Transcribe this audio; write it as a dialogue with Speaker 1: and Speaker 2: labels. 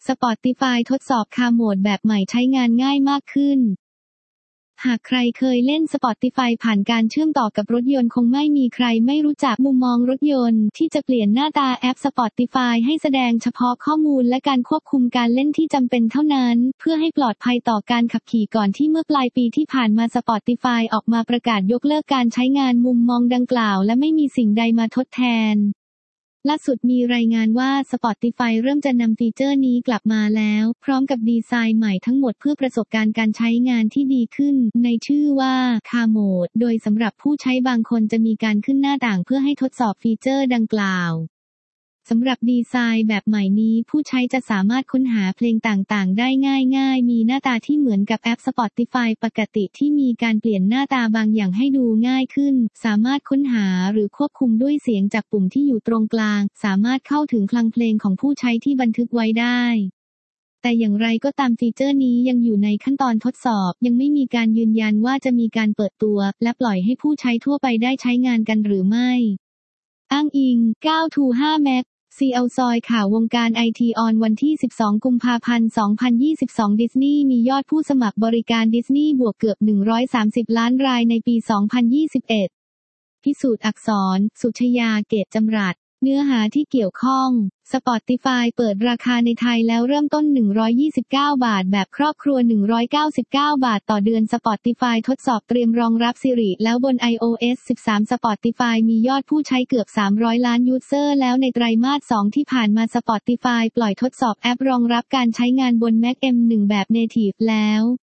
Speaker 1: Spotify ทดสอบคาโหมดแบบใหม่ใช้งานง่ายมากขึ้นหากใครเคยเล่น Spotify ผ่านการเชื่อมต่อกับรถยนต์คงไม่มีใครไม่รู้จักมุมมองรถยนต์ที่จะเปลี่ยนหน้าตาแอป Spotify ให้แสดงเฉพาะข้อมูลและการควบคุมการเล่นที่จำเป็นเท่านั้นเพื่อให้ปลอดภัยต่อการขับขี่ก่อนที่เมื่อปลายปีที่ผ่านมา Spotify ออกมาประกาศยกเลิกการใช้งานมุมมองดังกล่าวและไม่มีสิ่งใดมาทดแทนล่าสุดมีรายงานว่า Spotify เริ่มจะนำฟีเจอร์นี้กลับมาแล้วพร้อมกับดีไซน์ใหม่ทั้งหมดเพื่อประสบการณ์การใช้งานที่ดีขึ้นในชื่อว่า Car Mode โดยสำหรับผู้ใช้บางคนจะมีการขึ้นหน้าต่างเพื่อให้ทดสอบฟีเจอร์ดังกล่าวสำหรับดีไซน์แบบใหม่นี้ผู้ใช้จะสามารถค้นหาเพลงต่างๆได้ง่ายๆมีหน้าตาที่เหมือนกับแอป Spotify ปกติที่มีการเปลี่ยนหน้าตาบางอย่างให้ดูง่ายขึ้นสามารถค้นหาหรือควบคุมด้วยเสียงจากปุ่มที่อยู่ตรงกลางสามารถเข้าถึงคลังเพลงของผู้ใช้ที่บันทึกไว้ได้แต่อย่างไรก็ตามฟีเจอร์นี้ยังอยู่ในขั้นตอนทดสอบยังไม่มีการยืนยันว่าจะมีการเปิดตัวและปล่อยให้ผู้ใช้ทั่วไปได้ใช้งานกันหรือไม่อ้างอิง 9to5 Mac CL ซอยข่าววงการไอทีออนวันที่12กุมภาพันธ์2022ดิสนีย์มียอดผู้สมัครบริการดิสนีย์บวกเกือบ130ล้านรายในปี2021พิสูจน์อักษรสุชยาเกตจำรัดเนื้อหาที่เกี่ยวข้อง Spotify เปิดราคาในไทยแล้วเริ่มต้น129 บาทแบบครอบครัว199 บาทต่อเดือน Spotify ทดสอบเตรียมรองรับ Siri แล้วบน iOS 13 Spotify มียอดผู้ใช้เกือบ300ล้านยูเซอร์แล้วในไตรมาส2ที่ผ่านมา Spotify ปล่อยทดสอบแอปรองรับการใช้งานบน Mac M1 แบบ Native แล้ว